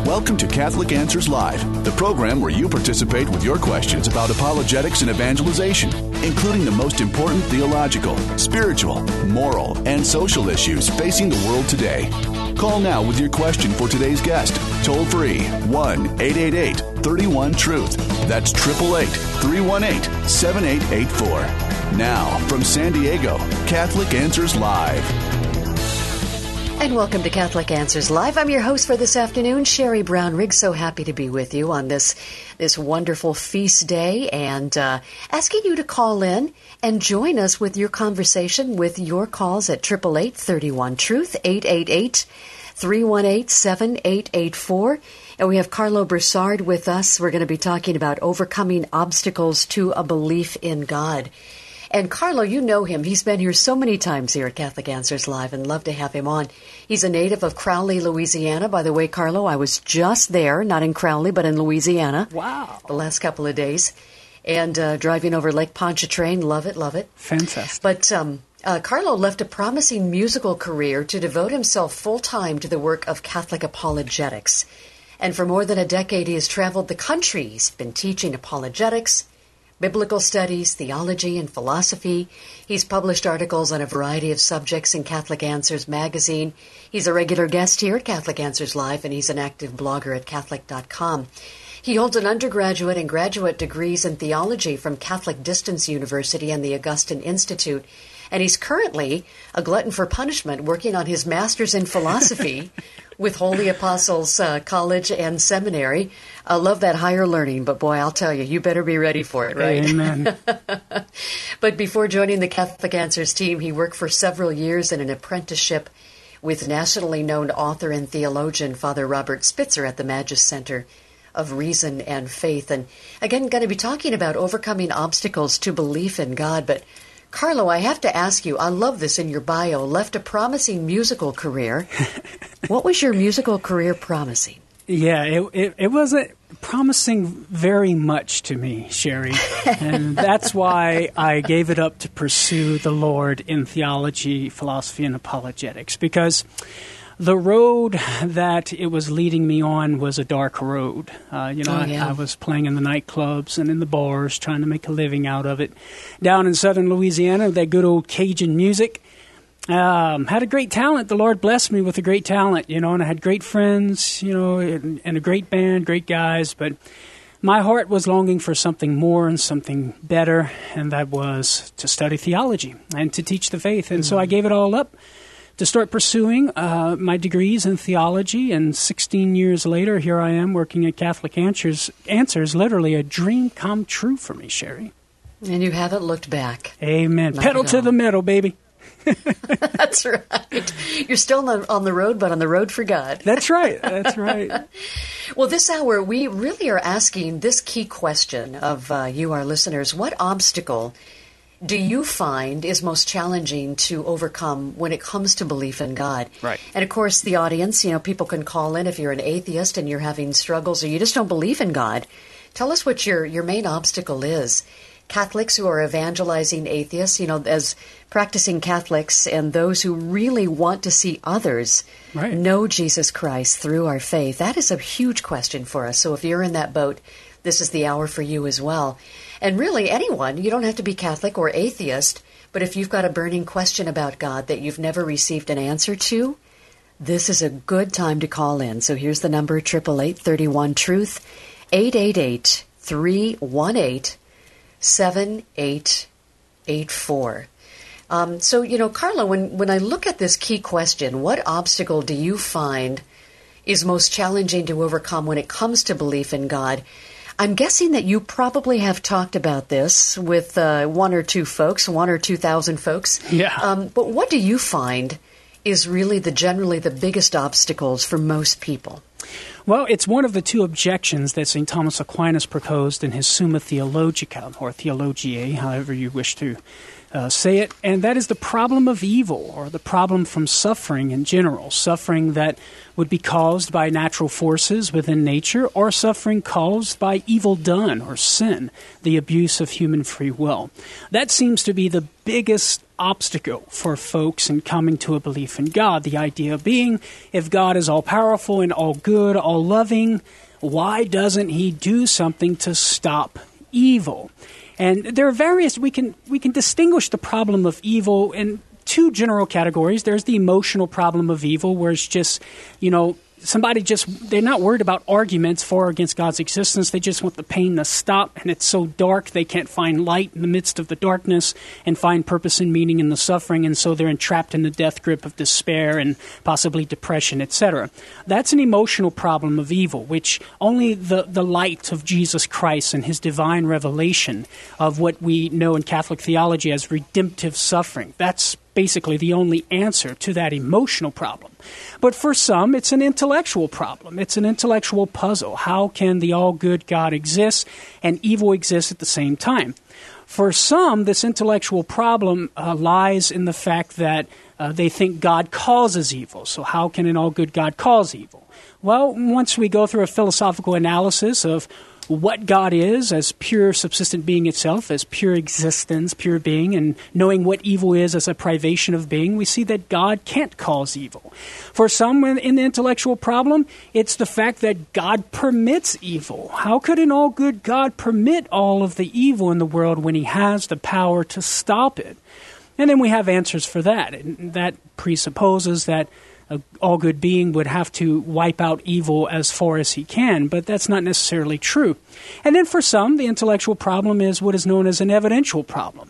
Welcome to Catholic Answers Live, the program where you participate with your questions about apologetics and evangelization, including the most important theological, spiritual, moral, and social issues facing the world today. Call now with your question for today's guest. Toll free 1-888-31-TRUTH. That's 888-318-7884. Now, from San Diego, Catholic Answers Live. And welcome to Catholic Answers Live. I'm your host for this afternoon, Sherry Brown Riggs. So happy to be with you on this wonderful feast day, and asking you to call in and join us with your conversation with your calls at 888-31-TRUTH, 888-318-7884. And we have Carlo Broussard with us. We're going to be talking about overcoming obstacles to a belief in God. And Carlo, you know him. He's been here so many times here at Catholic Answers Live, and love to have him on. He's a native of Crowley, Louisiana. By the way, Carlo, I was just there, not in Crowley, but in Louisiana. Wow. The last couple of days. And driving over Lake Pontchartrain. Love it, love it. Fantastic. But Carlo left a promising musical career to devote himself full-time to the work of Catholic apologetics. And for more than a decade, he has traveled the country. He's been teaching apologetics, biblical studies, theology, and philosophy. He's published articles on a variety of subjects in Catholic Answers magazine. He's a regular guest here at Catholic Answers Live, and he's an active blogger at Catholic.com. He holds an undergraduate and graduate degrees in theology from Catholic Distance University and the Augustine Institute. And he's currently a glutton for punishment, working on his master's in philosophy with Holy Apostles College and Seminary. I love that higher learning, but boy, I'll tell you, you better be ready for it, right? Amen. But before joining the Catholic Answers team, he worked for several years in an apprenticeship with nationally known author and theologian Father Robert Spitzer at the Magis Center of Reason and Faith. And again, going to be talking about overcoming obstacles to belief in God. But Carlo, I have to ask you, I love this in your bio, left a promising musical career. What was your musical career promising? Yeah, it wasn't promising very much to me, Sherry. And that's why I gave it up to pursue the Lord in theology, philosophy, and apologetics. Because the road that it was leading me on was a dark road. I was playing in the nightclubs and in the bars, trying to make a living out of it. Down in southern Louisiana, that good old Cajun music. Had a great talent. The Lord blessed me with a great talent, and I had great friends, and a great band, great guys. But my heart was longing for something more and something better, and that was to study theology and to teach the faith. And so I gave it all up to start pursuing my degrees in theology, and 16 years later, here I am working at Catholic Answers, literally a dream come true for me, Sherry. And you haven't looked back. Amen. Not Pedal to the metal, baby. That's right. You're still on the road, but on the road for God. That's right. That's right. Well, this hour, we really are asking this key question of you, our listeners. What obstacle do you find is most challenging to overcome when it comes to belief in God? Right. And of course, the audience, people can call in if you're an atheist and you're having struggles or you just don't believe in God. Tell us what your main obstacle is. Catholics who are evangelizing atheists, as practicing Catholics, and those who really want to see others know Jesus Christ through our faith. That is a huge question for us. So if you're in that boat, this is the hour for you as well. And really, anyone, you don't have to be Catholic or atheist, but if you've got a burning question about God that you've never received an answer to, this is a good time to call in. So here's the number, 888-31-TRUTH, 888-318-7884. So, Carlo, when I look at this key question, what obstacle do you find is most challenging to overcome when it comes to belief in God? I'm guessing that you probably have talked about this with one or two folks, 1 or 2,000 folks. Yeah. But what do you find is really generally the biggest obstacles for most people? Well, it's one of the two objections that St. Thomas Aquinas proposed in his Summa Theologica, or Theologiae, however you wish to say it, and that is the problem of evil, or the problem from suffering in general, suffering that would be caused by natural forces within nature, or suffering caused by evil done, or sin, the abuse of human free will. That seems to be the biggest obstacle for folks in coming to a belief in God, the idea being, if God is all-powerful and all-good, all-loving, why doesn't he do something to stop evil? And there are various, we can distinguish the problem of evil in two general categories. There's the emotional problem of evil, where it's just, they're not worried about arguments for or against God's existence. They just want the pain to stop, and it's so dark they can't find light in the midst of the darkness and find purpose and meaning in the suffering, and so they're entrapped in the death grip of despair and possibly depression, etc. That's an emotional problem of evil, which only the light of Jesus Christ and his divine revelation of what we know in Catholic theology as redemptive suffering, that's basically the only answer to that emotional problem. But for some, it's an intellectual problem. It's an intellectual puzzle. How can the all-good God exist and evil exist at the same time? For some, this intellectual problem lies in the fact that they think God causes evil. So how can an all-good God cause evil? Well, once we go through a philosophical analysis of what God is as pure subsistent being itself, as pure existence, pure being, and knowing what evil is as a privation of being, we see that God can't cause evil. For some in the intellectual problem, it's the fact that God permits evil. How could an all-good God permit all of the evil in the world when he has the power to stop it? And then we have answers for that. And that presupposes that an all-good being would have to wipe out evil as far as he can, but that's not necessarily true. And then for some, the intellectual problem is what is known as an evidential problem.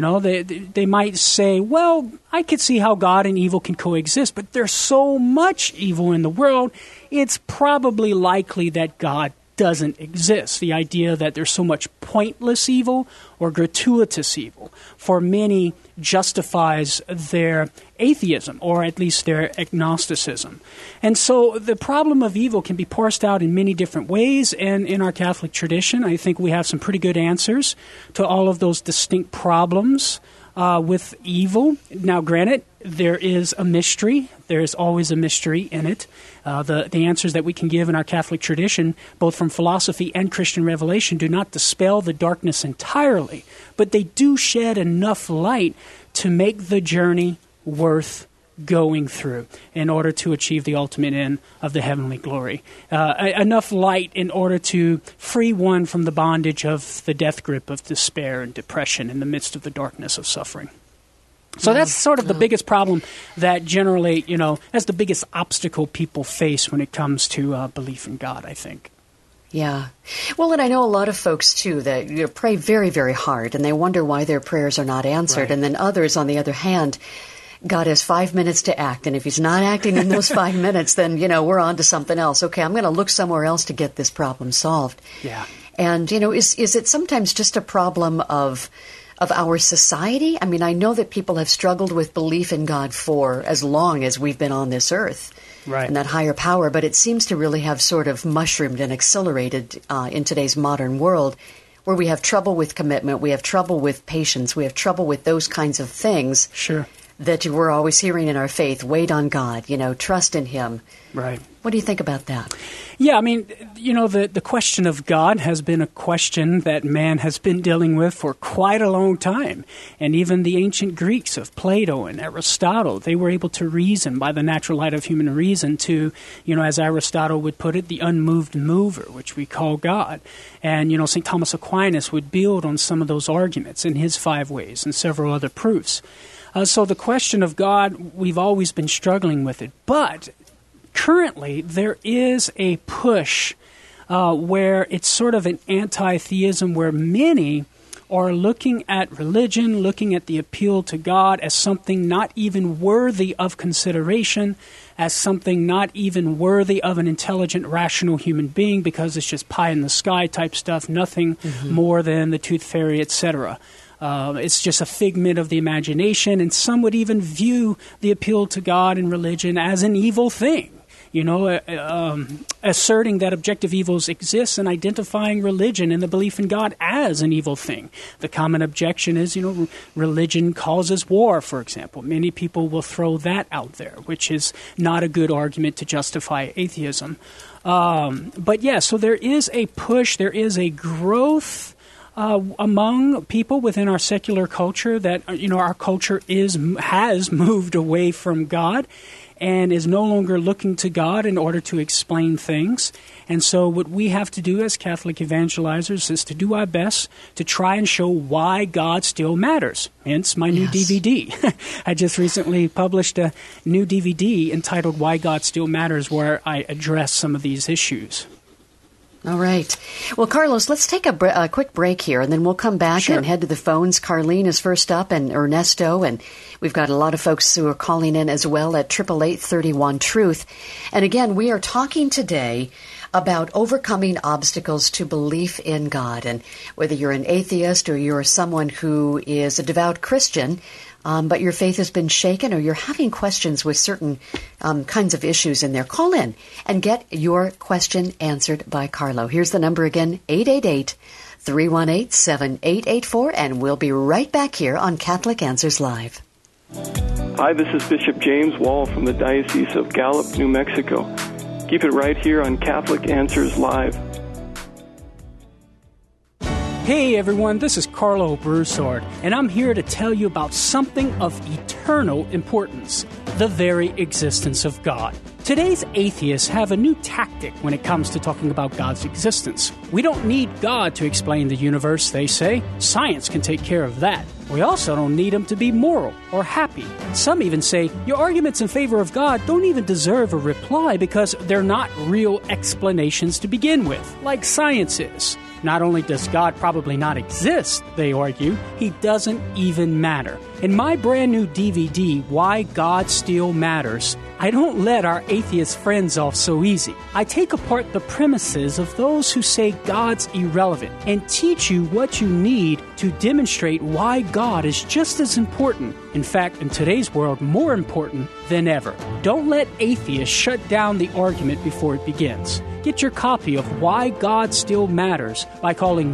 They might say, well, I could see how God and evil can coexist, but there's so much evil in the world, it's probably likely that God doesn't exist. The idea that there's so much pointless evil or gratuitous evil, for many, justifies their atheism, or at least their agnosticism. And so the problem of evil can be parsed out in many different ways, and in our Catholic tradition, I think we have some pretty good answers to all of those distinct problems with evil. Now, granted, there is a mystery. There is always a mystery in it. The answers that we can give in our Catholic tradition, both from philosophy and Christian revelation, do not dispel the darkness entirely, but they do shed enough light to make the journey worth going through in order to achieve the ultimate end of the heavenly glory. Enough light in order to free one from the bondage of the death grip of despair and depression in the midst of the darkness of suffering. So that's sort of the biggest problem that generally, that's the biggest obstacle people face when it comes to belief in God, I think. Yeah. Well, and I know a lot of folks, too, that pray very, very hard, and they wonder why their prayers are not answered. Right. And then others, on the other hand, God has 5 minutes to act, and if he's not acting in those 5 minutes, then, we're on to something else. Okay, I'm going to look somewhere else to get this problem solved. Yeah. And, is it sometimes just a problem of our society? I mean, I know that people have struggled with belief in God for as long as we've been on this earth. Right. And that higher power, but it seems to really have sort of mushroomed and accelerated in today's modern world, where we have trouble with commitment, we have trouble with patience, we have trouble with those kinds of things. Sure. That we're always hearing in our faith. Wait on God, trust in him. Right. What do you think about that? Yeah, I mean, the question of God has been a question that man has been dealing with for quite a long time. And even the ancient Greeks of Plato and Aristotle, they were able to reason by the natural light of human reason to, as Aristotle would put it, the unmoved mover, which we call God. And, St. Thomas Aquinas would build on some of those arguments in his 5 ways and several other proofs. So the question of God, we've always been struggling with it. But currently, there is a push where it's sort of an anti-theism, where many are looking at religion, looking at the appeal to God as something not even worthy of consideration, as something not even worthy of an intelligent, rational human being, because it's just pie in the sky type stuff, nothing more than the tooth fairy, etc. It's just a figment of the imagination, and some would even view the appeal to God and religion as an evil thing. asserting that objective evils exist and identifying religion and the belief in God as an evil thing. The common objection is, religion causes war, for example. Many people will throw that out there, which is not a good argument to justify atheism. So there is a push, there is a growth among people within our secular culture that, our culture has moved away from God and is no longer looking to God in order to explain things. And so what we have to do as Catholic evangelizers is to do our best to try and show why God still matters. Hence my new DVD. I just recently published a new DVD entitled Why God Still Matters, where I address some of these issues. All right. Well, Carlos, let's take a quick break here, and then we'll come back and head to the phones. Carlene is first up, and Ernesto, and we've got a lot of folks who are calling in as well at 888-31-TRUTH. And again, we are talking today about overcoming obstacles to belief in God. And whether you're an atheist or you're someone who is a devout Christian, but your faith has been shaken or you're having questions with certain kinds of issues in there, call in and get your question answered by Carlo. Here's the number again, 888-318-7884, and we'll be right back here on Catholic Answers Live. Hi, this is Bishop James Wall from the Diocese of Gallup, New Mexico. Keep it right here on Catholic Answers Live. Hey everyone, this is Carlo Broussard, and I'm here to tell you about something of eternal importance, the very existence of God. Today's atheists have a new tactic when it comes to talking about God's existence. We don't need God to explain the universe, they say. Science can take care of that. We also don't need him to be moral or happy. Some even say your arguments in favor of God don't even deserve a reply because they're not real explanations to begin with, like science is. Not only does God probably not exist, they argue, he doesn't even matter. In my brand new DVD, Why God Still Matters, I don't let our atheist friends off so easy. I take apart the premises of those who say God's irrelevant and teach you what you need to demonstrate why God is just as important, in fact, in today's world, more important than ever. Don't let atheists shut down the argument before it begins. Get your copy of Why God Still Matters by calling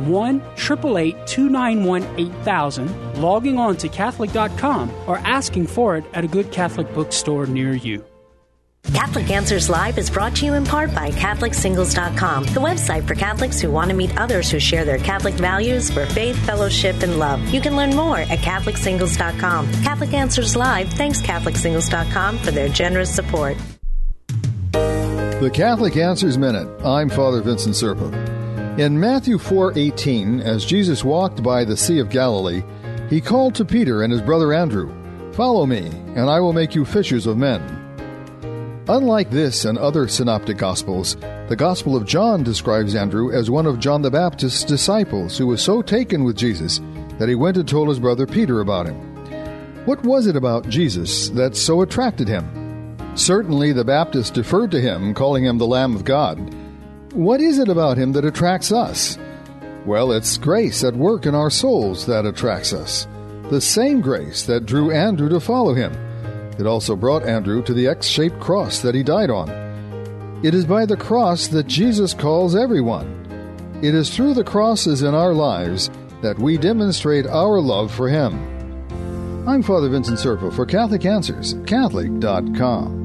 1-888-291-8000, logging on to Catholic.com, or asking for it at a good Catholic bookstore near you. Catholic Answers Live is brought to you in part by CatholicSingles.com, the website for Catholics who want to meet others who share their Catholic values for faith, fellowship, and love. You can learn more at CatholicSingles.com. Catholic Answers Live thanks CatholicSingles.com for their generous support. The Catholic Answers Minute. I'm Father Vincent Serpa. In Matthew 4:18, as Jesus walked by the Sea of Galilee, he called to Peter and his brother Andrew, "Follow me, and I will make you fishers of men." Unlike this and other synoptic Gospels, the Gospel of John describes Andrew as one of John the Baptist's disciples who was so taken with Jesus that he went and told his brother Peter about him. What was it about Jesus that so attracted him? Certainly the Baptist deferred to him, calling him the Lamb of God. What is it about him that attracts us? Well, it's grace at work in our souls that attracts us. The same grace that drew Andrew to follow him. It also brought Andrew to the X-shaped cross that he died on. It is by the cross that Jesus calls everyone. It is through the crosses in our lives that we demonstrate our love for him. I'm Father Vincent Serpa for Catholic Answers, Catholic.com.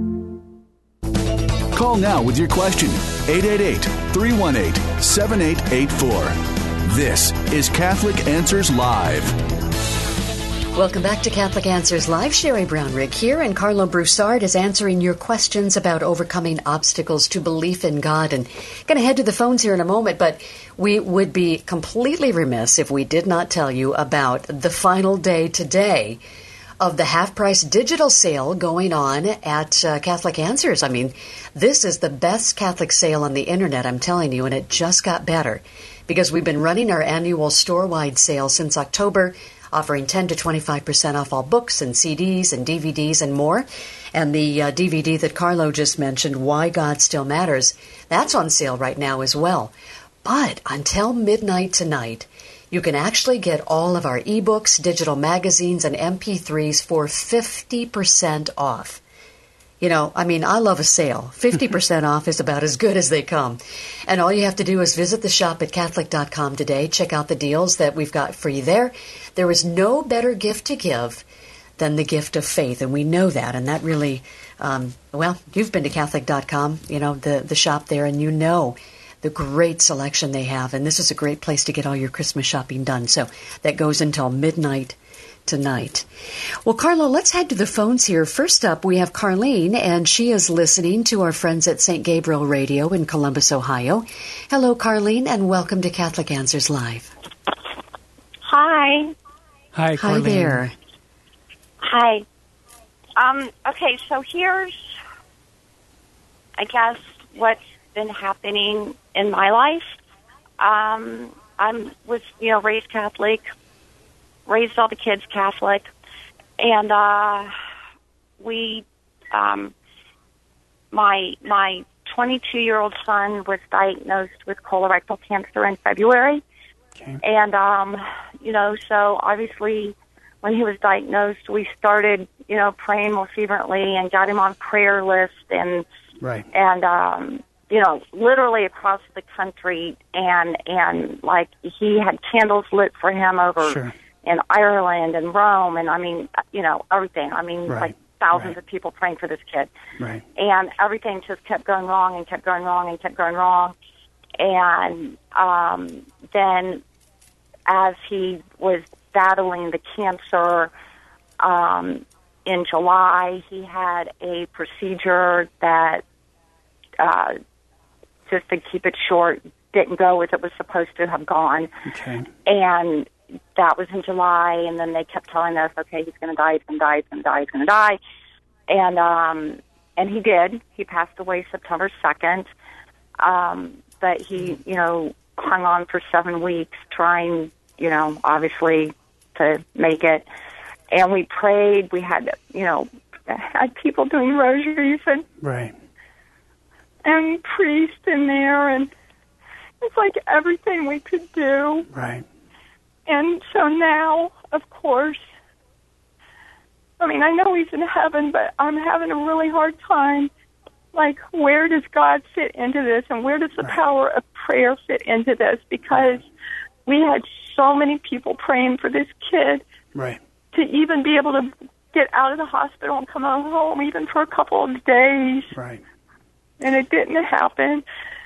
Call now with your question, 888-318-7884. This is Catholic Answers Live. Welcome back to Catholic Answers Live. Sherry Brownrigg here, and Carlo Broussard is answering your questions about overcoming obstacles to belief in God. And going to head to the phones here in a moment, but we would be completely remiss if we did not tell you about the final day today of the half-price digital sale going on at Catholic Answers. I mean, this is the best Catholic sale on the internet, I'm telling you, and it just got better because we've been running our annual store-wide sale since October, offering 10 to 25% off all books and CDs and DVDs and more. And the DVD that Carlo just mentioned, Why God Still Matters, that's on sale right now as well. But until midnight tonight, you can actually get all of our ebooks, digital magazines, and MP3s for 50% off. I love a sale. 50% off is about as good as they come. And all you have to do is visit the shop at Catholic.com today. Check out the deals that we've got for you there. There is no better gift to give than the gift of faith, and we know that. And that really, you've been to Catholic.com, the shop there, and you know the great selection they have. And this is a great place to get all your Christmas shopping done. So that goes until midnight tonight. Well, Carlo, let's head to the phones here. First up, we have Carlene, and she is listening to our friends at St. Gabriel Radio in Columbus, Ohio. Hello, Carlene, and welcome to Catholic Answers Live. Hi. Hi, Carlene. Hi there. Hi. Okay, so here's, I guess, what's been happening in my life. I was, raised Catholic, raised all the kids Catholic, and my 22-year-old son was diagnosed with colorectal cancer in February. Okay. And, so obviously when he was diagnosed, we started, praying more fervently and got him on prayer list and, right. And, literally across the country, and like he had candles lit for him over Sure. in Ireland and Rome, and everything. Right. Like thousands of people praying for this kid. Right. And everything just kept going wrong and kept going wrong and kept going wrong. And then as he was battling the cancer, in July, he had a procedure that, just to keep it short, didn't go as it was supposed to have gone. Okay. And that was in July, and then they kept telling us, okay, he's going to die, he's going to die, he's going to die, he's going to die. And he did. He passed away September 2nd. But he, hung on for 7 weeks trying, obviously to make it. And we prayed. We had, had people doing rosaries and Right. and priest in there, and it's like everything we could do. Right. And so now, of course, I know he's in heaven, but I'm having a really hard time. Like, where does God fit into this, and where does the power of prayer fit into this? Because we had so many people praying for this kid. Right. To even be able to get out of the hospital and come home, even for a couple of days. Right. And it didn't happen.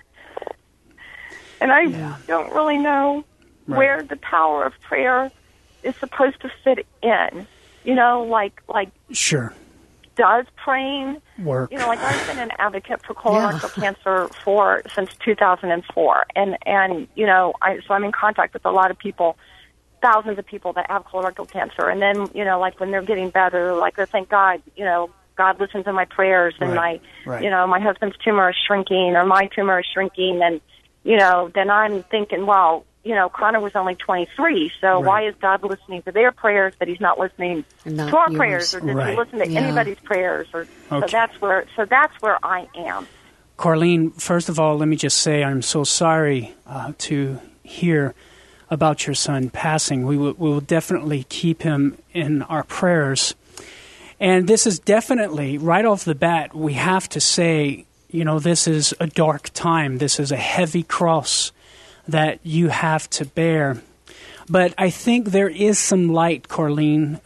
And I don't really know where the power of prayer is supposed to fit in. Like Sure. Does praying Work. I've been an advocate for colorectal cancer since 2004, and so I'm in contact with a lot of people, thousands of people that have colorectal cancer, and then when they're getting better, they thank God, God listens to my prayers, and my husband's tumor is shrinking, or my tumor is shrinking, and then I'm thinking, well, Connor was only 23, so why is God listening to their prayers, but he's not listening to our prayers, or does he listen to anybody's prayers? So that's where I am. Carlene, first of all, let me just say I'm so sorry to hear about your son passing. We will definitely keep him in our prayers. And this is definitely, right off the bat, we have to say, this is a dark time. This is a heavy cross that you have to bear. But I think there is some light, Carlene,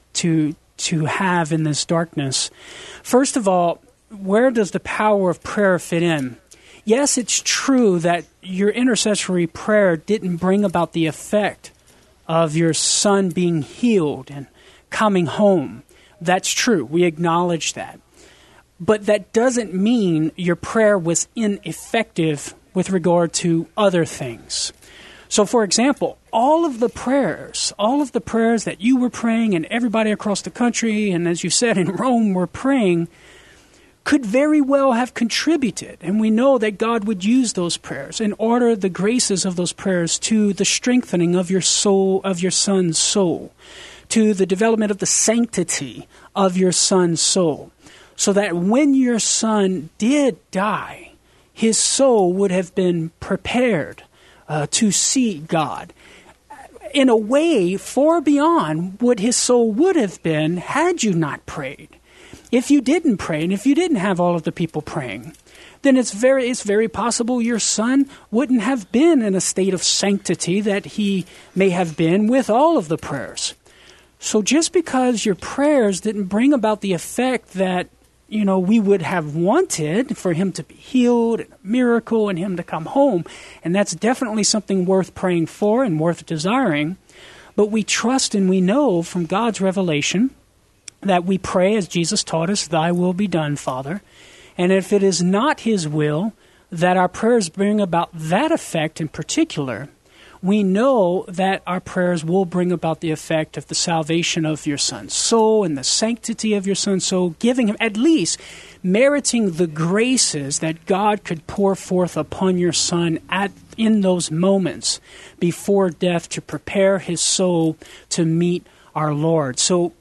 to have in this darkness. First of all, where does the power of prayer fit in? Yes, it's true that your intercessory prayer didn't bring about the effect of your son being healed and coming home. That's true. We acknowledge that. But that doesn't mean your prayer was ineffective with regard to other things. So, for example, all of the prayers that you were praying and everybody across the country, and as you said, in Rome were praying, could very well have contributed. And we know that God would use those prayers and order the graces of those prayers to the strengthening of your soul, of your son's soul, to the development of the sanctity of your son's soul, so that when your son did die, his soul would have been prepared to see God in a way far beyond what his soul would have been had you not prayed. if you didn't pray and if you didn't have all of the people praying, then it's very possible your son wouldn't have been in a state of sanctity that he may have been with all of the prayers. So just because your prayers didn't bring about the effect that, we would have wanted for him to be healed, and a miracle, and him to come home, and that's definitely something worth praying for and worth desiring, but we trust and we know from God's revelation that we pray as Jesus taught us, "Thy will be done, Father." And if it is not his will that our prayers bring about that effect in particular, we know that our prayers will bring about the effect of the salvation of your son's soul and the sanctity of your son's soul, giving him, at least meriting the graces that God could pour forth upon your son in those moments before death to prepare his soul to meet our Lord. So,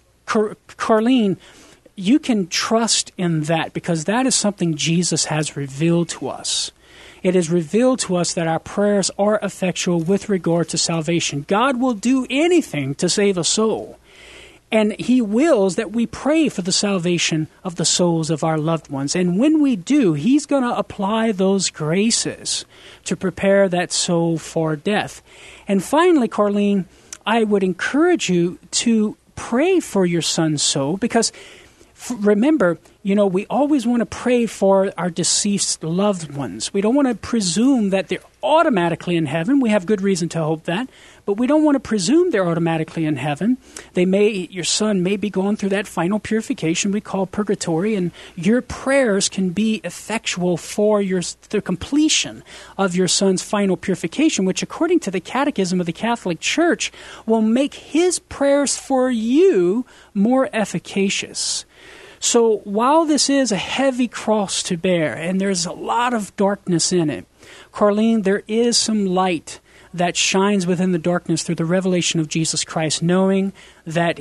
Carlene, you can trust in that because that is something Jesus has revealed to us. It is revealed to us that our prayers are effectual with regard to salvation. God will do anything to save a soul. And he wills that we pray for the salvation of the souls of our loved ones. And when we do, he's going to apply those graces to prepare that soul for death. And finally, Carlene, I would encourage you to pray for your son's soul because remember, we always want to pray for our deceased loved ones. We don't want to presume that they're automatically in heaven. We have good reason to hope that, but we don't want to presume they're automatically in heaven. Your son may be going through that final purification we call purgatory, and your prayers can be effectual for the completion of your son's final purification, which according to the Catechism of the Catholic Church will make his prayers for you more efficacious. So while this is a heavy cross to bear, and there's a lot of darkness in it, Carlene, there is some light that shines within the darkness through the revelation of Jesus Christ, knowing that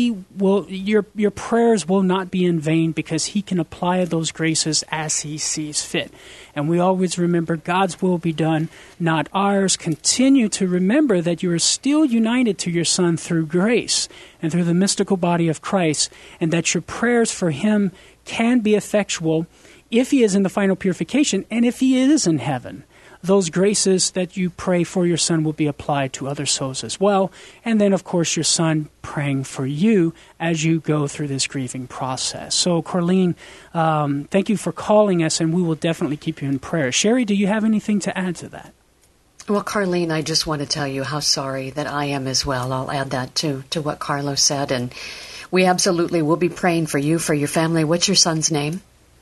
your prayers will not be in vain because he can apply those graces as he sees fit. And we always remember God's will be done, not ours. Continue to remember that you are still united to your son through grace and through the mystical body of Christ, and that your prayers for him can be effectual if he is in the final purification and if he is in heaven. Those graces that you pray for your son will be applied to other souls as well. And then, of course, your son praying for you as you go through this grieving process. So, Carlene, thank you for calling us, and we will definitely keep you in prayer. Sherry, do you have anything to add to that? Well, Carlene, I just want to tell you how sorry that I am as well. I'll add that to what Carlos said. And we absolutely will be praying for you, for your family. What's your son's name?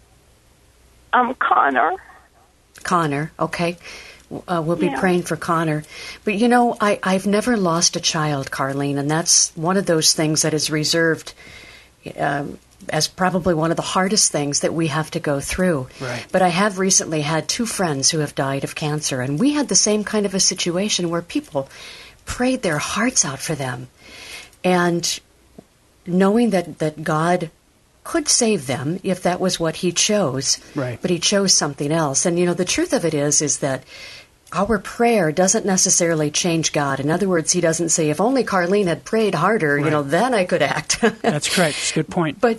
Connor. Connor, okay. We'll be praying for Connor. But, I've never lost a child, Carlene, and that's one of those things that is reserved as probably one of the hardest things that we have to go through. Right. But I have recently had 2 friends who have died of cancer, and we had the same kind of a situation where people prayed their hearts out for them. And knowing that God could save them if that was what he chose, right. But he chose something else. And, the truth of it is that our prayer doesn't necessarily change God. In other words, he doesn't say, if only Carlene had prayed harder, right. Then I could act. That's correct. It's a good point. But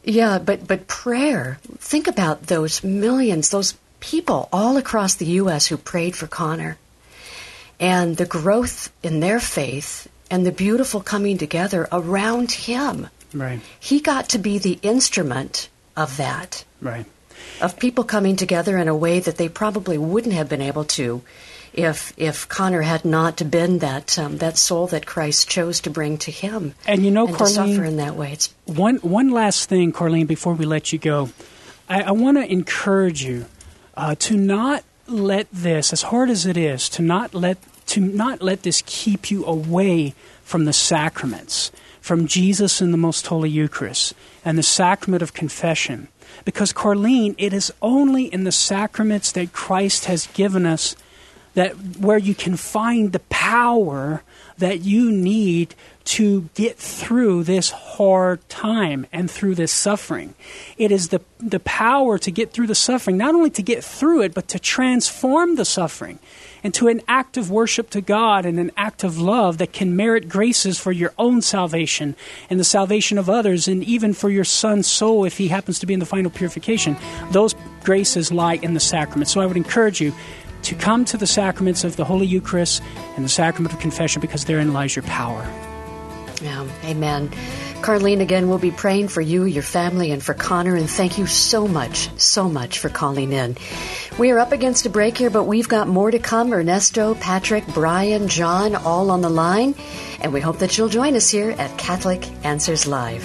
prayer, think about those millions, those people all across the U.S. who prayed for Connor, and the growth in their faith and the beautiful coming together around him. Right. He got to be the instrument of that. Right. Of people coming together in a way that they probably wouldn't have been able to if Connor had not been that soul that Christ chose to bring to him. And Carlene, to suffer in that way. It's one last thing, Carlene, before we let you go. I want to encourage you to not let this, as hard as it is, to not let this keep you away from the sacraments, from Jesus in the Most Holy Eucharist and the sacrament of confession. Because, Carlene, it is only in the sacraments that Christ has given us where you can find the power that you need to get through this hard time and through this suffering. It is the power to get through the suffering, not only to get through it, but to transform the suffering into an act of worship to God and an act of love that can merit graces for your own salvation and the salvation of others, and even for your son's soul if he happens to be in the final purification. Those graces lie in the sacrament. So I would encourage you to come to the sacraments of the Holy Eucharist and the sacrament of confession, because therein lies your power. Yeah, amen. Carlene, again, we'll be praying for you, your family, and for Connor, and thank you so much for calling in. We are up against a break here, but we've got more to come. Ernesto, Patrick, Brian, John, all on the line, and we hope that you'll join us here at Catholic Answers Live.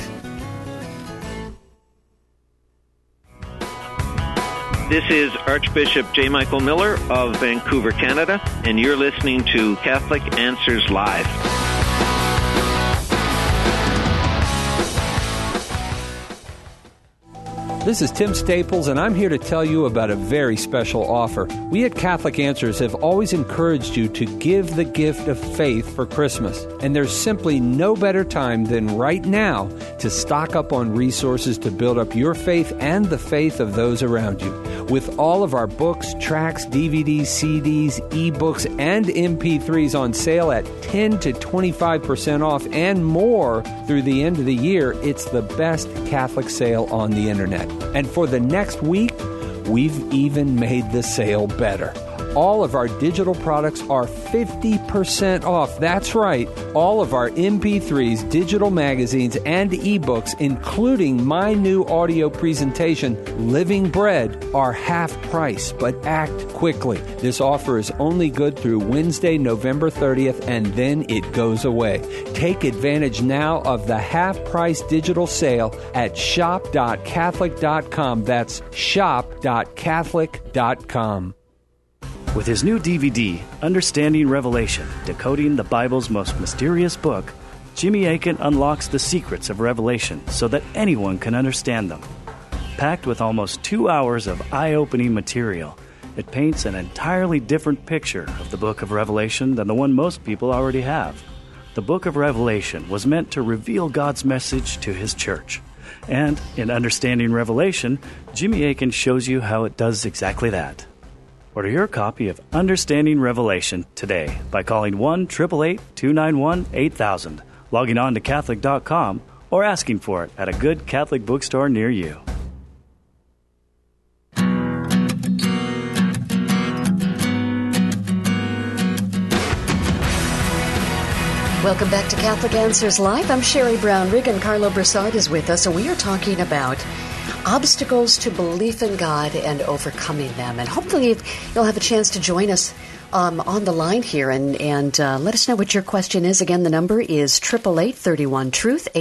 This is Archbishop J. Michael Miller of Vancouver, Canada, and you're listening to Catholic Answers Live. This is Tim Staples, and I'm here to tell you about a very special offer. We at Catholic Answers have always encouraged you to give the gift of faith for Christmas. And there's simply no better time than right now to stock up on resources to build up your faith and the faith of those around you. With all of our books, tracts, DVDs, CDs, ebooks, and MP3s on sale at 10 to 25% off and more through the end of the year, it's the best Catholic sale on the internet. And for the next week, we've even made the sale better. All of our digital products are 50% off. That's right. All of our MP3s, digital magazines, and ebooks, including my new audio presentation, Living Bread, are half price, but act quickly. This offer is only good through Wednesday, November 30th, and then it goes away. Take advantage now of the half-price digital sale at shop.catholic.com. That's shop.catholic.com. With his new DVD, Understanding Revelation, Decoding the Bible's Most Mysterious Book, Jimmy Akin unlocks the secrets of Revelation so that anyone can understand them. Packed with almost 2 hours of eye-opening material, it paints an entirely different picture of the book of Revelation than the one most people already have. The book of Revelation was meant to reveal God's message to his church. And in Understanding Revelation, Jimmy Akin shows you how it does exactly that. Order your copy of Understanding Revelation today by calling 1-888-291-8000, logging on to Catholic.com, or asking for it at a good Catholic bookstore near you. Welcome back to Catholic Answers Live. I'm Sherry Brown-Rigg, and Carlo Broussard is with us, and we are talking about obstacles to belief in God and overcoming them. And hopefully you'll have a chance to join us on the line here and let us know what your question is. Again, the number is 888-31-TRUTH,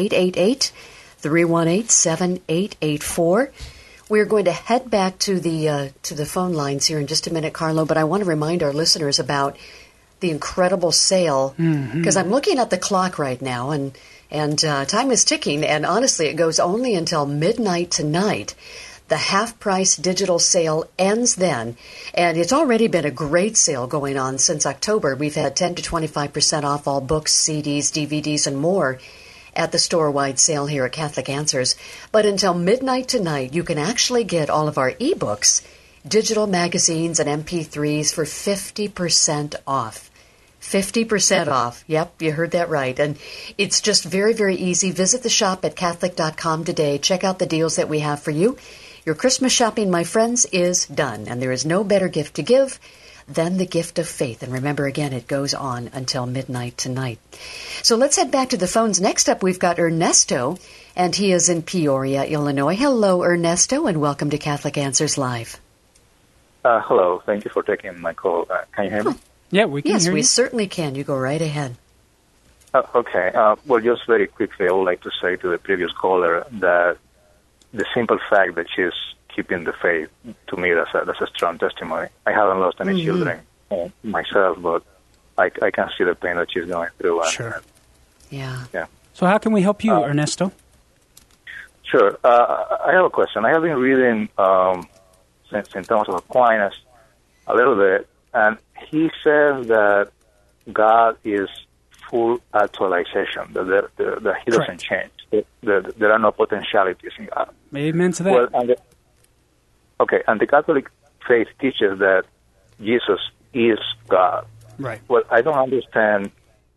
888-318-7884. We're going to head back to the phone lines here in just a minute, Carlo, but I want to remind our listeners about the incredible sale, because I'm looking at the clock right now, and time is ticking, and honestly, it goes only until midnight tonight. The half-price digital sale ends then, and it's already been a great sale going on since October. We've had 10 to 25% off all books, CDs, DVDs, and more at the store-wide sale here at Catholic Answers. But until midnight tonight, you can actually get all of our ebooks, digital magazines, and MP3s for 50% off. 50% off. Yep, you heard that right. And it's just very, very easy. Visit the shop at Catholic.com today. Check out the deals that we have for you. Your Christmas shopping, my friends, is done. And there is no better gift to give than the gift of faith. And remember, again, it goes on until midnight tonight. So let's head back to the phones. Next up, we've got Ernesto, and he is in Peoria, Illinois. Hello, Ernesto, and welcome to Catholic Answers Live. Hello. Thank you for taking my call. Can you hear me? Yeah, we can hear you. Yes, we certainly can. You go right ahead. Okay. Well, just very quickly, I would like to say to the previous caller that the simple fact that she's keeping the faith, to me, that's a strong testimony. I haven't lost any children myself, but I can see the pain that she's going through. Sure. Yeah. So how can we help you, Ernesto? Sure. I have a question. I have been reading St. Thomas of Aquinas a little bit, And he says that God is full actualization, that he doesn't change. There are no potentialities in God. Amen to that. Well, and the Catholic faith teaches that Jesus is God. Right. Well, I don't understand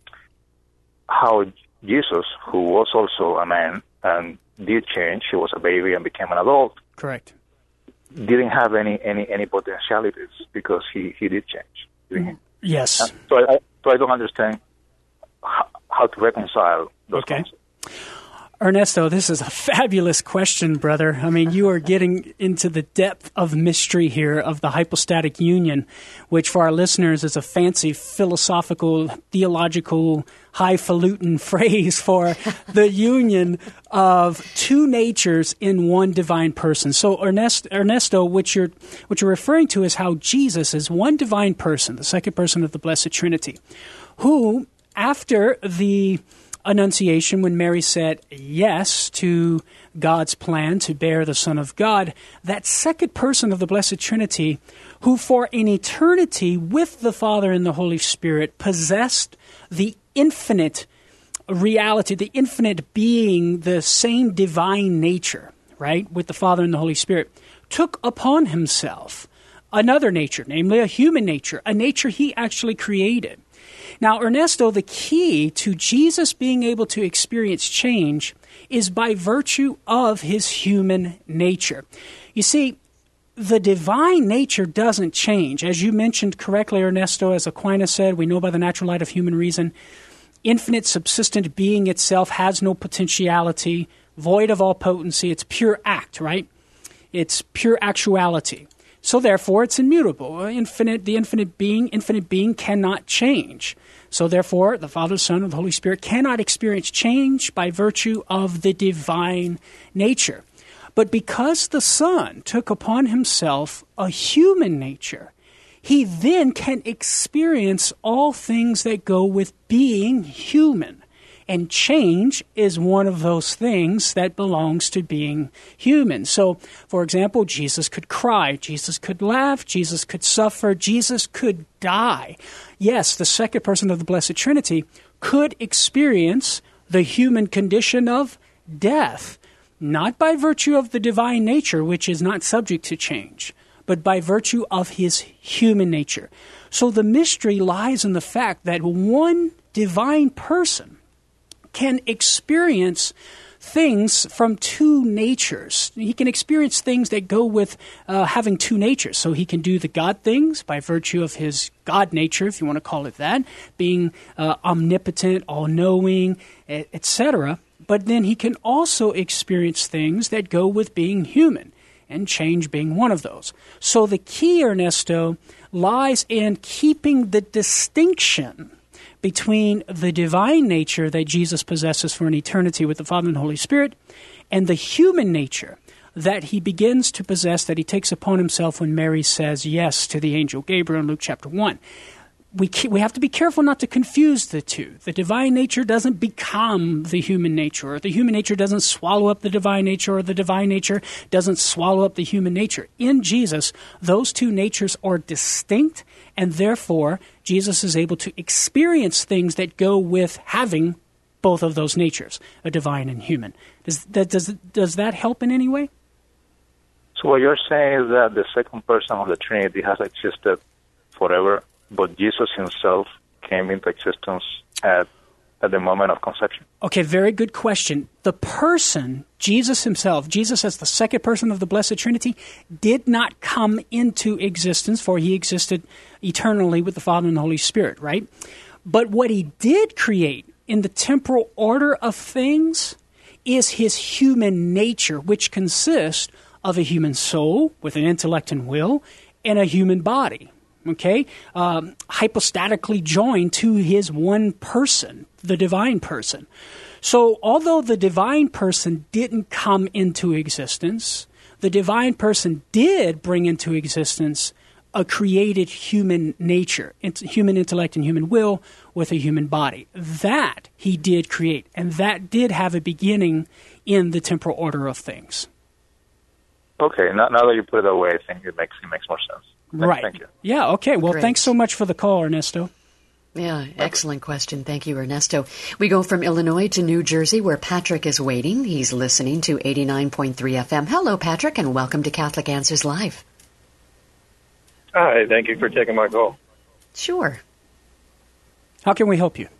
how Jesus, who was also a man and did change, he was a baby and became an adult. Correct. Didn't have any potentialities because he did change. Yes. So I don't understand how to reconcile those concepts. Ernesto, this is a fabulous question, brother. I mean, you are getting into the depth of mystery here of the hypostatic union, which for our listeners is a fancy philosophical, theological, highfalutin phrase for the union of two natures in one divine person. So, Ernesto, what you're referring to is how Jesus is one divine person, the second person of the Blessed Trinity, who, after the Annunciation, when Mary said yes to God's plan to bear the Son of God, that second person of the Blessed Trinity, who for an eternity with the Father and the Holy Spirit possessed the infinite reality, the infinite being, the same divine nature, right, with the Father and the Holy Spirit, took upon himself another nature, namely a human nature, a nature he actually created. Now, Ernesto, the key to Jesus being able to experience change is by virtue of his human nature. You see, the divine nature doesn't change. As you mentioned correctly, Ernesto, as Aquinas said, we know by the natural light of human reason, infinite subsistent being itself has no potentiality, void of all potency. It's pure act, right? It's pure actuality. So therefore, it's immutable. The infinite being cannot change. So therefore, the Father, Son, and the Holy Spirit cannot experience change by virtue of the divine nature. But because the Son took upon himself a human nature, he then can experience all things that go with being human. And change is one of those things that belongs to being human. So, for example, Jesus could cry, Jesus could laugh, Jesus could suffer, Jesus could die. Yes, the second person of the Blessed Trinity could experience the human condition of death, not by virtue of the divine nature, which is not subject to change, but by virtue of his human nature. So the mystery lies in the fact that one divine person can experience things from two natures. He can experience things that go with having two natures. So he can do the God things by virtue of his God nature, if you want to call it that, being omnipotent, all-knowing, etc. But then he can also experience things that go with being human, and change being one of those. So the key, Ernesto, lies in keeping the distinction between the divine nature that Jesus possesses for an eternity with the Father and the Holy Spirit and the human nature that he begins to possess, that he takes upon himself when Mary says yes to the angel Gabriel in Luke chapter 1. We have to be careful not to confuse the two. The divine nature doesn't become the human nature, or the human nature doesn't swallow up the divine nature, or the divine nature doesn't swallow up the human nature. In Jesus, those two natures are distinct, and therefore Jesus is able to experience things that go with having both of those natures, a divine and human. Does that help in any way? So what you're saying is that the second person of the Trinity has existed forever, but Jesus himself came into existence at the moment of conception? Okay, very good question. The person, Jesus himself, Jesus as the second person of the Blessed Trinity, did not come into existence, for he existed eternally with the Father and the Holy Spirit, right? But what he did create in the temporal order of things is his human nature, which consists of a human soul with an intellect and will and a human body. Okay, hypostatically joined to his one person, the divine person. So although the divine person didn't come into existence, the divine person did bring into existence a created human nature, human intellect and human will with a human body. That he did create, and that did have a beginning in the temporal order of things. Okay, now that you put it that way, I think it makes more sense. Right. Thank you. Yeah, okay. Well, Great. Thanks so much for the call, Ernesto. Yeah, excellent question. Thank you, Ernesto. We go from Illinois to New Jersey, where Patrick is waiting. He's listening to 89.3 FM. Hello, Patrick, and welcome to Catholic Answers Live. Hi, thank you for taking my call. Sure. How can we help you?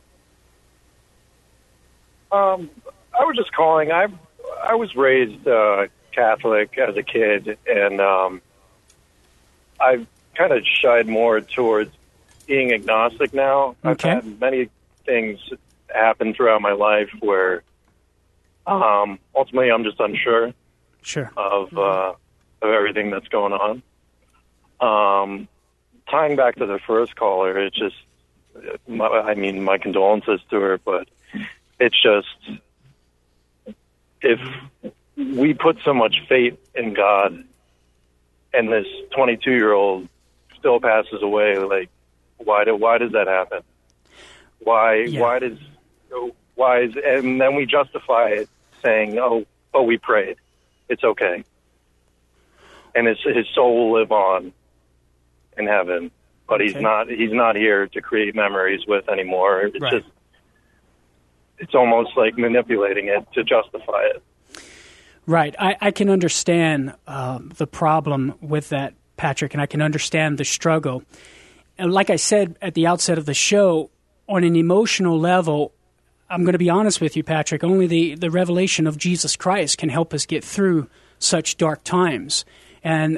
I was just calling. I was raised Catholic as a kid, and I've kind of shied more towards being agnostic now. Okay. I've had many things happen throughout my life where ultimately I'm just unsure of everything that's going on. Tying back to the first caller, it's just, my condolences to her, but it's just, if we put so much faith in God and this 22-year-old still passes away, like, why does that happen? Why and then we justify it saying, oh, we prayed. It's okay. And his soul will live on in heaven, but he's not here to create memories with anymore. It's just, it's almost like manipulating it to justify it. Right. I can understand the problem with that, Patrick, and I can understand the struggle. And like I said at the outset of the show, on an emotional level, I'm going to be honest with you, Patrick, only the revelation of Jesus Christ can help us get through such dark times. And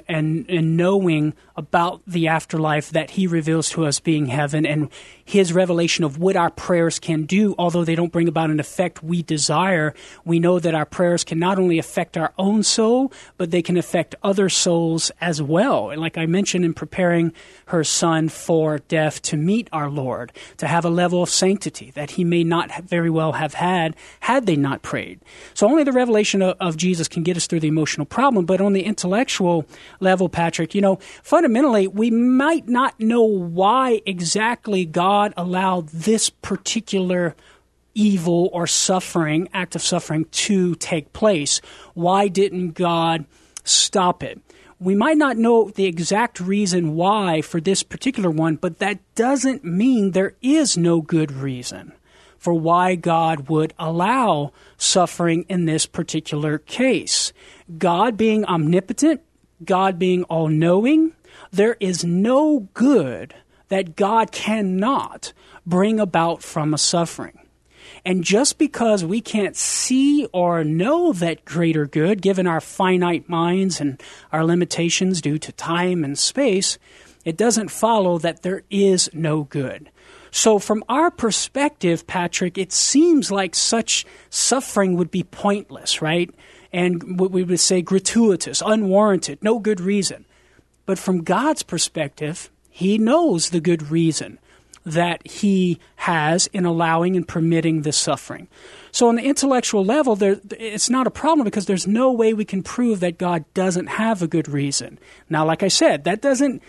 knowing about the afterlife that he reveals to us being heaven, and his revelation of what our prayers can do, although they don't bring about an effect we desire, we know that our prayers can not only affect our own soul, but they can affect other souls as well. And like I mentioned, in preparing her son for death to meet our Lord, to have a level of sanctity that he may not very well have had they not prayed. So only the revelation of Jesus can get us through the emotional problem, but on the intellectual level, Patrick, fundamentally, we might not know why exactly God allowed this particular evil or act of suffering to take place. Why didn't God stop it? We might not know the exact reason why for this particular one, but that doesn't mean there is no good reason for why God would allow suffering in this particular case. God being omnipotent, God being all-knowing, there is no good that God cannot bring about from a suffering. And just because we can't see or know that greater good, given our finite minds and our limitations due to time and space, it doesn't follow that there is no good. So from our perspective, Patrick, it seems like such suffering would be pointless, right? And what we would say gratuitous, unwarranted, no good reason. But from God's perspective, he knows the good reason that he has in allowing and permitting this suffering. So on the intellectual level, it's not a problem because there's no way we can prove that God doesn't have a good reason. Now, like I said, that doesn't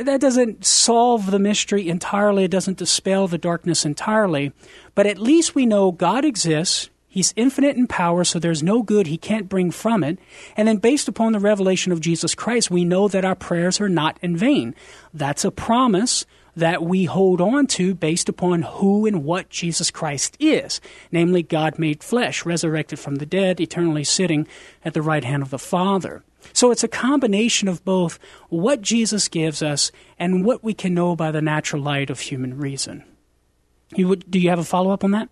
solve the mystery entirely. It doesn't dispel the darkness entirely. But at least we know God exists. He's infinite in power, so there's no good he can't bring from it. And then based upon the revelation of Jesus Christ, we know that our prayers are not in vain. That's a promise that we hold on to based upon who and what Jesus Christ is, namely God made flesh, resurrected from the dead, eternally sitting at the right hand of the Father. So it's a combination of both what Jesus gives us and what we can know by the natural light of human reason. Do you have a follow-up on that?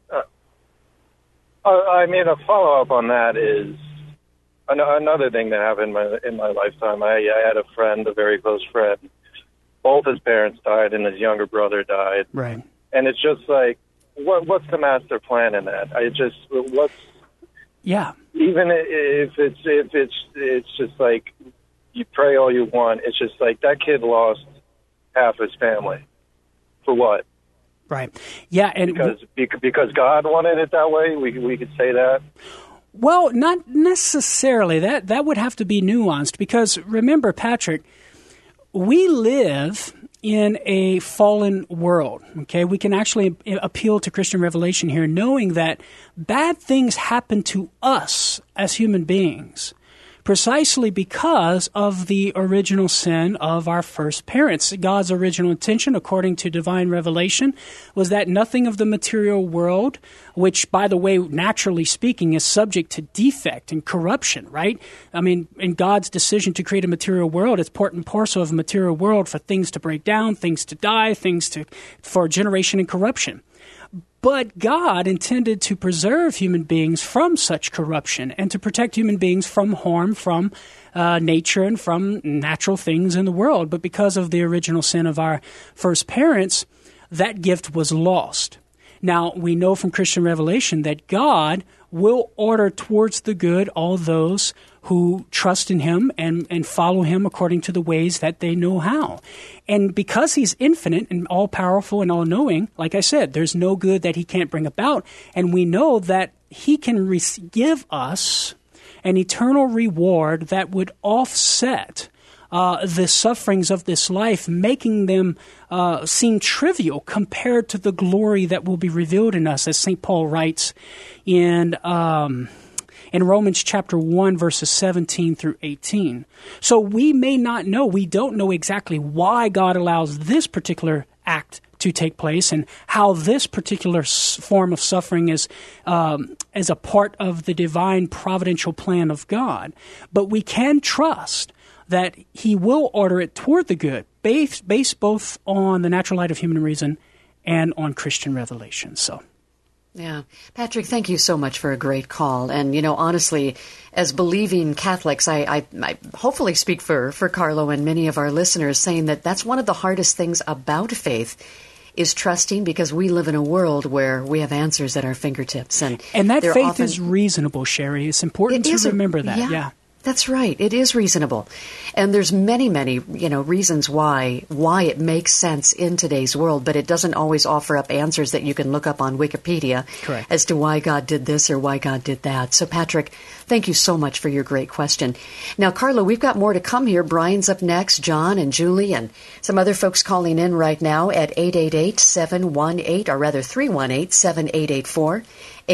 A follow-up on that is another thing that happened in my lifetime. I had a friend, a very close friend. Both his parents died, and his younger brother died. Right. And it's just like, what's the master plan in that? Yeah. Even if it's just like you pray all you want, it's just like that kid lost half his family. For what? Right. Yeah, and because God wanted it that way, we could say that. Well, not necessarily. That would have to be nuanced because remember, Patrick, we live in a fallen world. Okay, we can actually appeal to Christian revelation here, knowing that bad things happen to us as human beings precisely because of the original sin of our first parents. God's original intention, according to divine revelation, was that nothing of the material world, which, by the way, naturally speaking, is subject to defect and corruption, right? I mean, in God's decision to create a material world, it's part and parcel of a material world for things to break down, things to die, for generation and corruption. But God intended to preserve human beings from such corruption and to protect human beings from harm from nature and from natural things in the world. But because of the original sin of our first parents, that gift was lost. Now, we know from Christian revelation that God will order towards the good all those who trust in him and follow him according to the ways that they know how. And because he's infinite and all-powerful and all-knowing, like I said, there's no good that he can't bring about. And we know that he can give us an eternal reward that would offset the sufferings of this life, making them seem trivial compared to the glory that will be revealed in us, as St. Paul writes in Romans chapter 1, verses 17 through 18. So we may not know, we don't know exactly why God allows this particular act to take place and how this particular form of suffering is a part of the divine providential plan of God. But we can trust that he will order it toward the good, based both on the natural light of human reason and on Christian revelation. So, yeah. Patrick, thank you so much for a great call. And, honestly, as believing Catholics, I hopefully speak for Carlo and many of our listeners, saying that that's one of the hardest things about faith is trusting, because we live in a world where we have answers at our fingertips. And that faith is reasonable, Sherry. It's important to remember that. Yeah. That's right. It is reasonable. And there's many, many, reasons why it makes sense in today's world, but it doesn't always offer up answers that you can look up on Wikipedia. Correct. As to why God did this or why God did that. So, Patrick, thank you so much for your great question. Now, Carlo, we've got more to come here. Brian's up next, John and Julie, and some other folks calling in right now at 888-718, or rather 318-7884.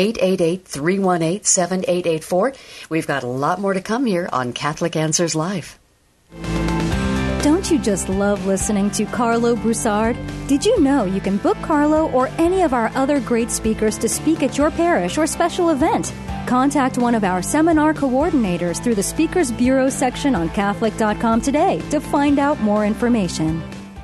888-318-7884. We've got a lot more to come here on Catholic Answers Live. Don't you just love listening to Carlo Broussard? Did you know you can book Carlo or any of our other great speakers to speak at your parish or special event? Contact one of our seminar coordinators through the Speakers Bureau section on Catholic.com today to find out more information.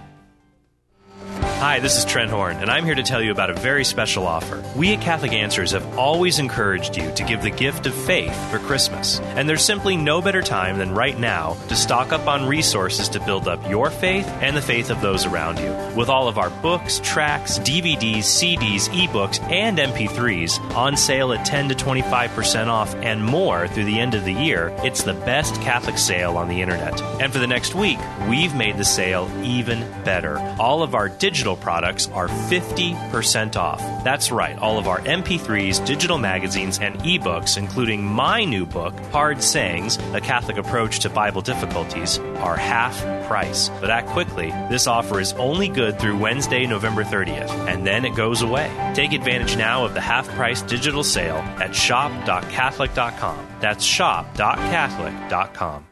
Hi, this is Trent Horn, and I'm here to tell you about a very special offer. We at Catholic Answers have always encouraged you to give the gift of faith for Christmas. And there's simply no better time than right now to stock up on resources to build up your faith and the faith of those around you. With all of our books, tracts, DVDs, CDs, ebooks, and MP3s on sale at 10 to 25% off and more through the end of the year, it's the best Catholic sale on the internet. And for the next week, we've made the sale even better. All of our digital products are 50% off. That's right, all of our MP3s, digital magazines, and ebooks, including my new book, Hard Sayings, A Catholic Approach to Bible Difficulties, are half price. But act quickly. This offer is only good through Wednesday, November 30th, and then it goes away. Take advantage now of the half-price digital sale at shop.catholic.com. That's shop.catholic.com.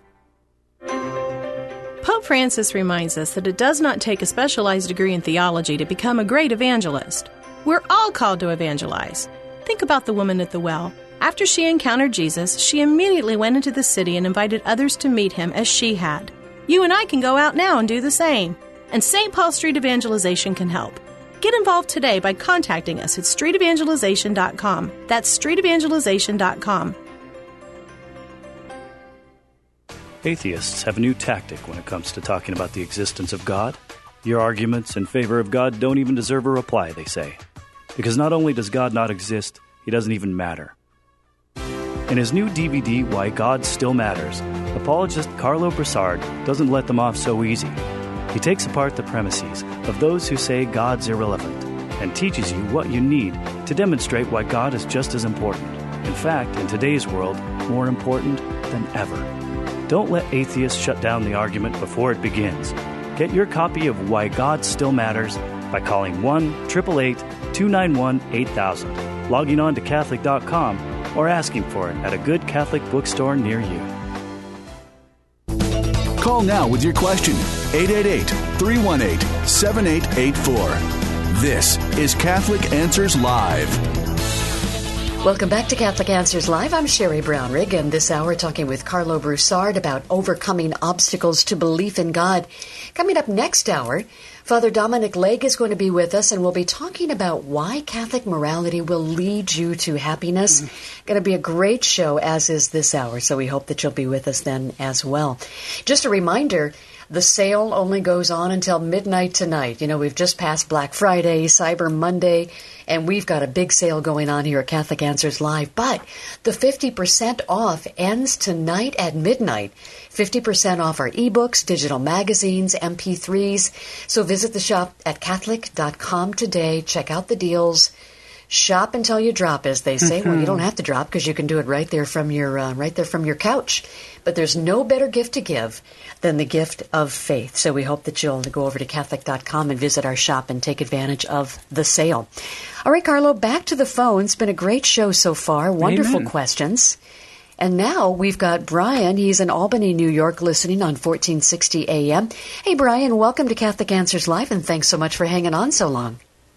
Pope Francis reminds us that it does not take a specialized degree in theology to become a great evangelist. We're all called to evangelize. Think about the woman at the well. After she encountered Jesus, she immediately went into the city and invited others to meet him as she had. You and I can go out now and do the same. And St. Paul Street Evangelization can help. Get involved today by contacting us at streetevangelization.com. That's streetevangelization.com. Atheists have a new tactic when it comes to talking about the existence of God. Your arguments in favor of God don't even deserve a reply, they say. Because not only does God not exist, he doesn't even matter. In his new DVD, Why God Still Matters, apologist Carlo Broussard doesn't let them off so easy. He takes apart the premises of those who say God's irrelevant and teaches you what you need to demonstrate why God is just as important. In fact, in today's world, more important than ever. Don't let atheists shut down the argument before it begins. Get your copy of Why God Still Matters by calling 1-888-291-8000, logging on to Catholic.com, or asking for it at a good Catholic bookstore near you. Call now with your question. 888-318-7884. This is Catholic Answers Live. Welcome back to Catholic Answers Live. I'm Sherry Brownrigg, and this hour talking with Carlo Broussard about overcoming obstacles to belief in God. Coming up next hour, Father Dominic Legge is going to be with us, and we'll be talking about why Catholic morality will lead you to happiness. Going to be a great show, as is this hour, so we hope that you'll be with us then as well. Just a reminder, the sale only goes on until midnight tonight. You know, we've just passed Black Friday, Cyber Monday, and we've got a big sale going on here at Catholic Answers Live. But the 50% off ends tonight at midnight. 50% off our ebooks, digital magazines, MP3s. So visit the shop at Catholic.com today. Check out the deals. Shop until you drop, as they say. Well, you don't have to drop because you can do it right there from your couch. But there's no better gift to give than the gift of faith. So we hope that you'll go over to Catholic.com and visit our shop and take advantage of the sale. All right, Carlo, back to the phone. It's been a great show so far. Wonderful questions. And now we've got Brian. He's in Albany, New York, listening on 1460 AM. Hey, Brian, welcome to Catholic Answers Live, and thanks so much for hanging on so long.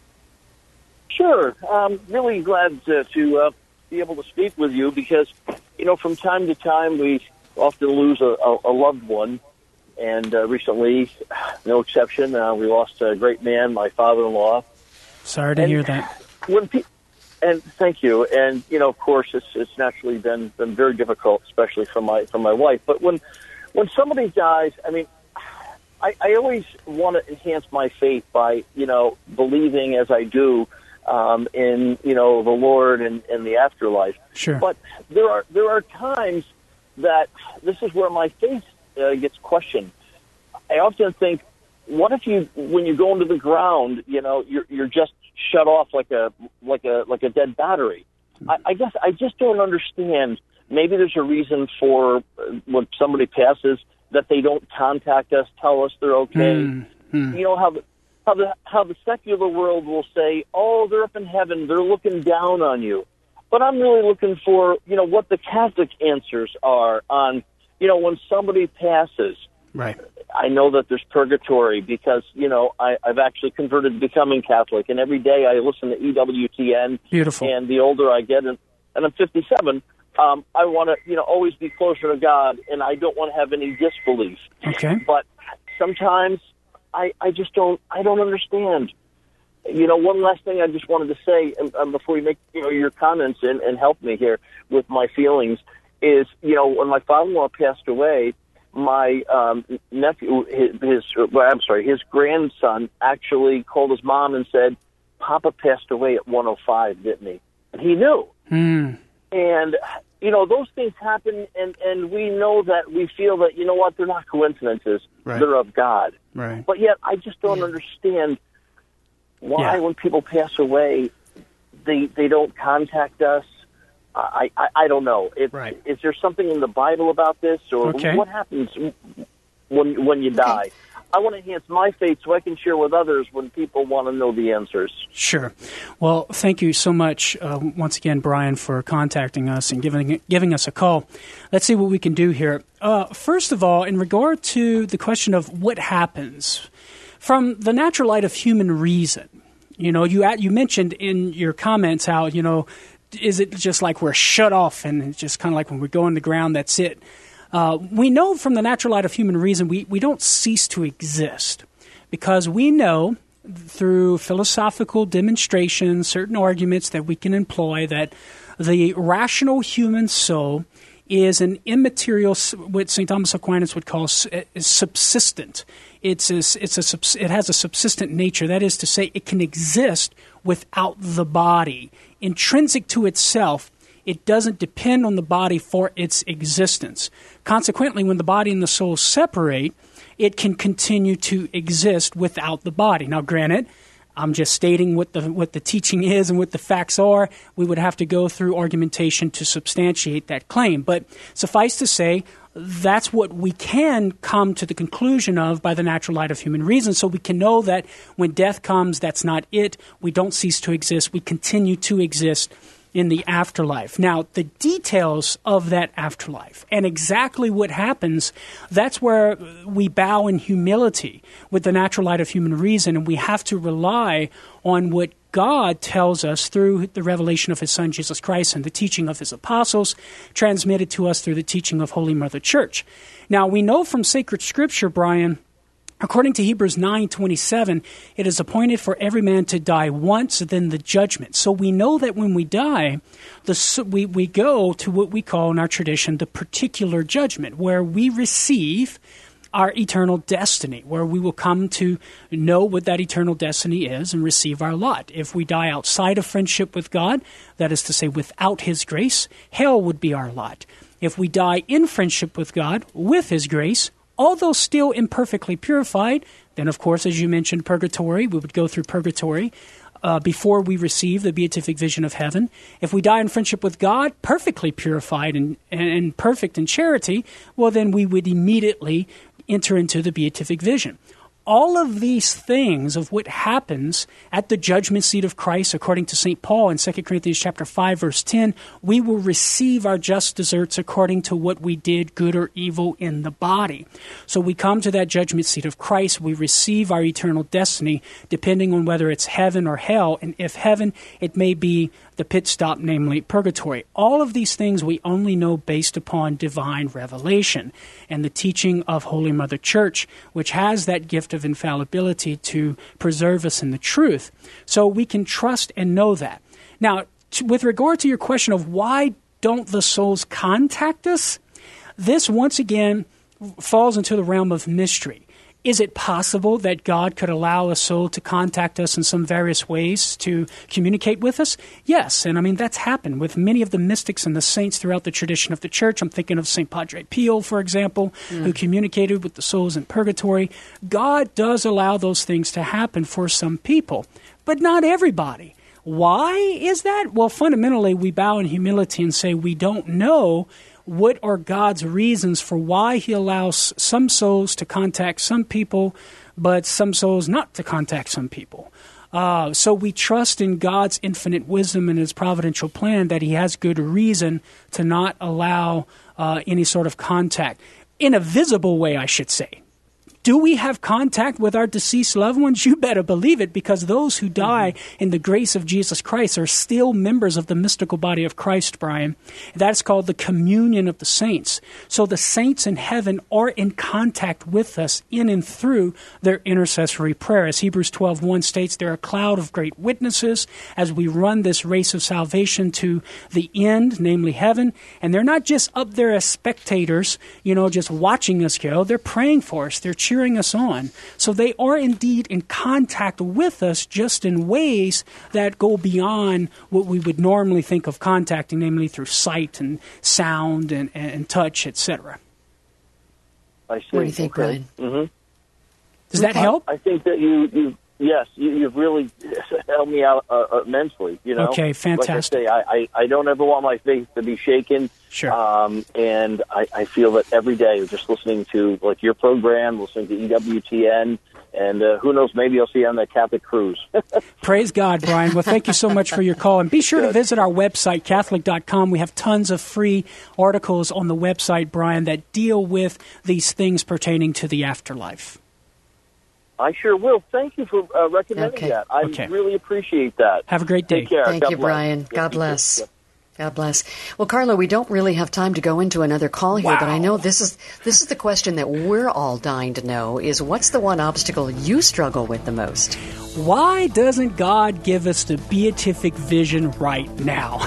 Sure. I'm really glad to be able to speak with you because, you know, from time to time we often lose a loved one. And recently, no exception, we lost a great man, my father-in-law. Sorry to hear that. And thank you. And, you know, of course, it's naturally been very difficult, especially for my wife. But when somebody dies, I mean, I always want to enhance my faith by, you know, believing as I do in, you know, the Lord and the afterlife. Sure. But there are times that this is where my faith gets questioned. I often think, what if when you go into the ground, you know, you're just shut off like a dead battery? I guess I just don't understand. Maybe there's a reason for when somebody passes that they don't contact us, tell us they're okay. You know how the secular world will say, "Oh, they're up in heaven, they're looking down on you." But I'm really looking for, you know, what the Catholic answers are on, you know, when somebody passes. Right. I know that there's purgatory because, you know, I've actually converted to becoming Catholic, and every day I listen to EWTN. Beautiful. And the older I get, and I'm 57, I want to, you know, always be closer to God, and I don't want to have any disbelief. Okay. But sometimes I just don't understand. You know, one last thing I just wanted to say before you make, you know, your comments and help me here with my feelings is, you know, when my father-in-law passed away, my nephew, his grandson actually called his mom and said, "Papa passed away at 105, didn't he?" And he knew. And, you know, those things happen, and we know that we feel that, you know what, they're not coincidences. Right. They're of God. Right. But yet I just don't understand why when people pass away, they don't contact us. I don't know. Is there something in the Bible about this, or what happens when you die? I want to enhance my faith so I can share with others when people want to know the answers. Sure. Well, thank you so much once again, Brian, for contacting us and giving us a call. Let's see what we can do here. First of all, in regard to the question of what happens from the natural light of human reason, you know, you mentioned in your comments how, you know, is it just like we're shut off and it's just kind of like when we go in the ground, that's it? We know from the natural light of human reason we don't cease to exist because we know through philosophical demonstrations, certain arguments that we can employ that the rational human soul is an immaterial, what St. Thomas Aquinas would call subsistent. It has a subsistent nature. That is to say, it can exist without the body. Intrinsic to itself, it doesn't depend on the body for its existence. Consequently, when the body and the soul separate, it can continue to exist without the body. Now, granted, I'm just stating what the teaching is and what the facts are. We would have to go through argumentation to substantiate that claim. But suffice to say, that's what we can come to the conclusion of by the natural light of human reason. So we can know that when death comes, that's not it. We don't cease to exist. We continue to exist in the afterlife. Now, the details of that afterlife and exactly what happens, that's where we bow in humility with the natural light of human reason, and we have to rely on what God tells us through the revelation of his Son, Jesus Christ, and the teaching of his apostles, transmitted to us through the teaching of Holy Mother Church. Now, we know from sacred scripture, Brian, according to Hebrews 9:27, it is appointed for every man to die once, then the judgment. So we know that when we die, we go to what we call in our tradition the particular judgment, where we receive our eternal destiny, where we will come to know what that eternal destiny is and receive our lot. If we die outside of friendship with God, that is to say without his grace, hell would be our lot. If we die in friendship with God, with his grace, although still imperfectly purified, then of course, as you mentioned, purgatory, we would go through purgatory before we receive the beatific vision of heaven. If we die in friendship with God, perfectly purified and perfect in charity, well, then we would immediately enter into the beatific vision. All of these things of what happens at the judgment seat of Christ, according to St. Paul in 2 Corinthians chapter 5, verse 10, we will receive our just deserts according to what we did, good or evil, in the body. So we come to that judgment seat of Christ, we receive our eternal destiny, depending on whether it's heaven or hell, and if heaven, it may be the pit stop, namely purgatory. All of these things we only know based upon divine revelation and the teaching of Holy Mother Church, which has that gift of infallibility to preserve us in the truth. So we can trust and know that. Now, with regard to your question of why don't the souls contact us, this once again falls into the realm of mystery. Is it possible that God could allow a soul to contact us in some various ways to communicate with us? Yes, and I mean, that's happened with many of the mystics and the saints throughout the tradition of the Church. I'm thinking of St. Padre Pio, for example, who communicated with the souls in purgatory. God does allow those things to happen for some people, but not everybody. Why is that? Well, fundamentally, we bow in humility and say we don't know what are God's reasons for why he allows some souls to contact some people, but some souls not to contact some people. So we trust in God's infinite wisdom and his providential plan that he has good reason to not allow any sort of contact. In a visible way, I should say. Do we have contact with our deceased loved ones? You better believe it, because those who die in the grace of Jesus Christ are still members of the mystical body of Christ, Brian. That's called the communion of the saints. So the saints in heaven are in contact with us in and through their intercessory prayer. As Hebrews 12:1 states, they're a cloud of great witnesses as we run this race of salvation to the end, namely heaven. And they're not just up there as spectators, just watching us go. They're praying for us. They're cheering us on. So they are indeed in contact with us, just in ways that go beyond what we would normally think of contacting, namely through sight and sound and touch, etc. I see. What do you think, Brian? Mm-hmm. Does that help? I think that you've really helped me out immensely. Okay, fantastic. Like I say, I don't ever want my faith to be shaken. Sure. And I feel that every day, just listening to your program, listening to EWTN, and who knows, maybe I'll see you on that Catholic cruise. Praise God, Brian. Well, thank you so much for your call. And be sure to visit our website, Catholic.com. We have tons of free articles on the website, Brian, that deal with these things pertaining to the afterlife. I sure will. Thank you for recommending that. I really appreciate that. Have a great day. Take care. Thank you, Brian. God bless. God bless. Well, Carlo, we don't really have time to go into another call here, but I know this is the question that we're all dying to know is what's the one obstacle you struggle with the most? Why doesn't God give us the beatific vision right now?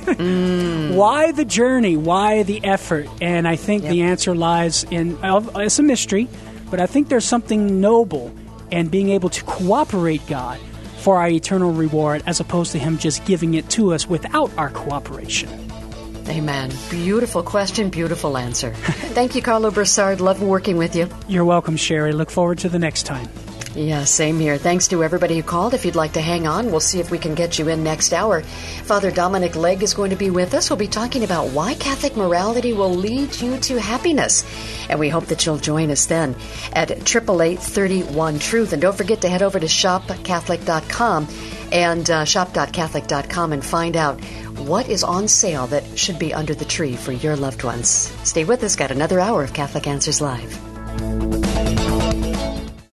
Why the journey? Why the effort? And I think the answer lies in, it's a mystery, but I think there's something noble in being able to cooperate God for our eternal reward, as opposed to him just giving it to us without our cooperation. Amen. Beautiful question, beautiful answer. Thank you, Carlo Broussard. Love working with you. You're welcome, Sherry. Look forward to the next time. Yeah, same here. Thanks to everybody who called. If you'd like to hang on, we'll see if we can get you in next hour. Father Dominic Legg is going to be with us. We'll be talking about why Catholic morality will lead you to happiness. And we hope that you'll join us then at 888-31-TRUTH. And don't forget to head over to shopcatholic.com And shop.catholic.com and find out what is on sale that should be under the tree for your loved ones. Stay with us. Got another hour of Catholic Answers Live.